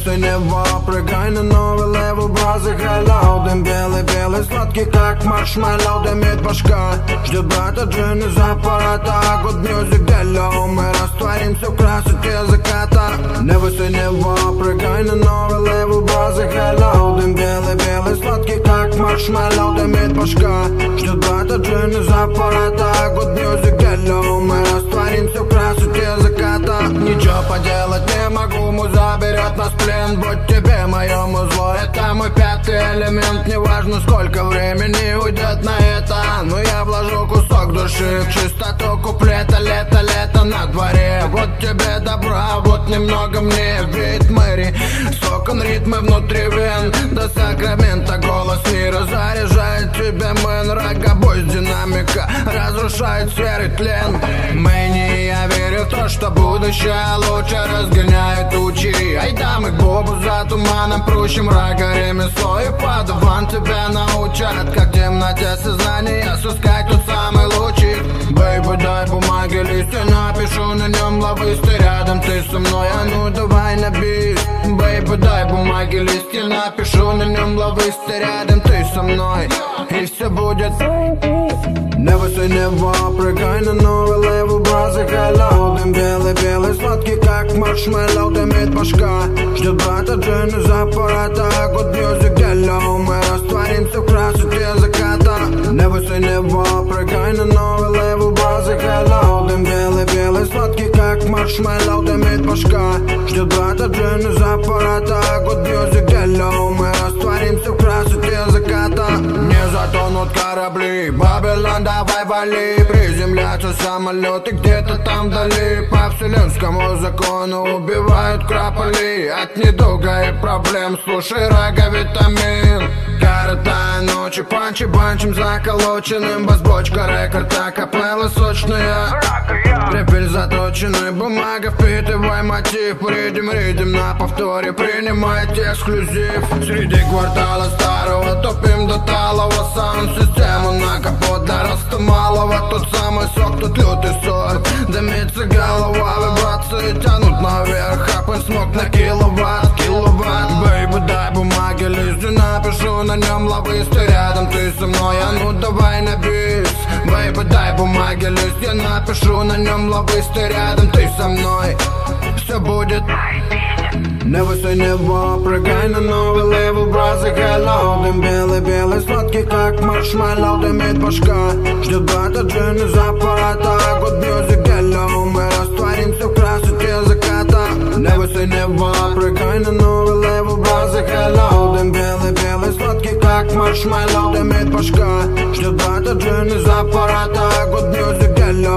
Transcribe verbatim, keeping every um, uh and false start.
высоты неба, прыгай на новый левел, бразы hello. Дым белый-белый, сладкий как маршмеллоу. Дымит башка, ждет брата Джин из аппарата. Good music hello, мы растворимся в красоте заката. На высоты неба, прыгай на новый левел, бразы hello. Дым белый-белый, сладкий как маршмеллоу. Дымит башка, ждет брата Джин из аппарата. Good music hello, мы растворимся в красоте заката. Ничего поделать не могу, муза берет нас в плен. Будь тебе мое музло, это мой пятый элемент. Неважно сколько времени уйдет на это, но я вложу кусок души в чистоту куплета. Лето, лето на дворе, вот тебе добра, вот немного мне ведь Мэри. Сокон ритмы внутри вен, до Сакрамента голос мира заряжает тебя, мэн. Рогобой с динамика разрушает серый тлен. Мэнни, я верю в то, что будущее лучше разгоняет тучи. Айда мы к Бобу за туманом прущим рога ремесло. И падаван тебя научат, как в темноте сознания сыскать тот самый лучик. Бэйби, дай бумаги, листья, напишу на нем лавысты. Рядом ты со мной, а ну давай на бис. Бэйби, дай бумаги, листья, напишу на нем лавысты. Рядом ты со мной, и все будет. На высоте неба, прыгай на новый левел, бразы hello. Дым белый-белый, сладкий как маршмеллоу. Дымит башка, ждет брата Джин из аппарата. Good music hello, мы растворимся в красоте заката. На высоте неба, прыгай на новый левел, бразы hello. Дым белый-белый, сладкий как маршмеллоу. Дымит башка, ждет брата Джин из аппарата. Good music hello, мы растворимся в красоте заката. Не затонут корабли, Babylon, давай вали. Приземляются самолеты где-то там вдали. По вселенскому закону убивают крапали. От недуга и проблем слушай роговитамин. Коротая ночи, панчи банчем заколоченным. Бас-бочка, рекорд, акапелла сочная. Репель заточенный, бумага, впитывай мотив. Ридим, ридим на повторе, принимайте эксклюзив. Среди квартала старого топим до талого. Саунд-систему на капот для роста малого. Тот самый сок, тут лютый сорт. Дымится голова, вибрации тянут наверх. Хапен смог на киловатт, киловатт. Бэйби, дай бумаги, листья, напишу на нем лавысты. Рядом ты со мной, а ну давай на бис. Бэйби, дай бумаги, листья, напишу на нем лавысты. Рядом ты со мной, все будет. На высоте неба, прыгай на новый левел, бразы hello. Дым белый-белый, сладкий как маршмеллоу. Дымит башка, ждет брата Джин из аппарата. Good music hello, мы растворимся в красоте заката. На высоте неба, прыгай на новый левел, бразы hello. Дым белый-белый, сладкий как маршмеллоу. Дымит башка, ждет брата Джин из аппарата. Good music hello.